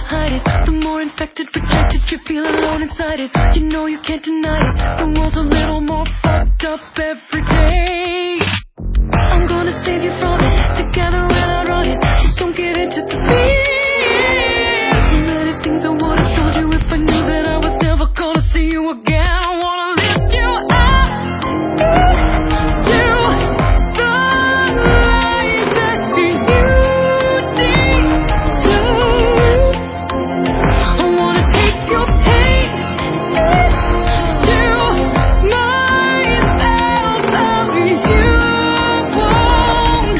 hide it. The more infected, rejected, you feel alone inside it. You know you can't deny it. The world's a little more fucked up every day. I'm gonna save you from it. Together and outrun it. Just don't get into the fear. Many things I would've told you if I knew that I was never gonna see you again. I wanna lift you up to the light that you deserve. I wanna take your pain to myself. You won't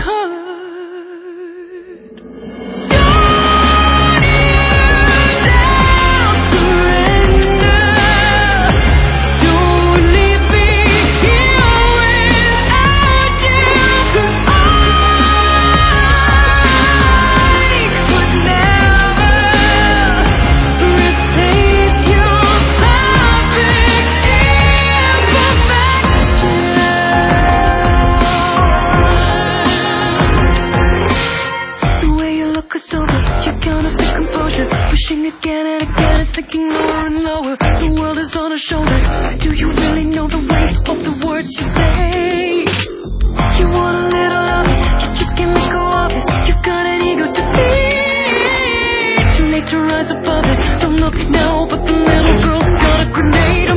hurt. Don't surrender. Don't leave me here without you. 'Cause I could never replace your perfect imperfection. The way you look is sober, you counterfeit composure, pushing again and again and sinking lower and lower. The world is on our shoulders. Do you really know the weight of the words you say? You want a little of it, you just can't let go of it. You've got an ego to feed. Too late to rise above it. Don't look now, but the little girl's got a grenade.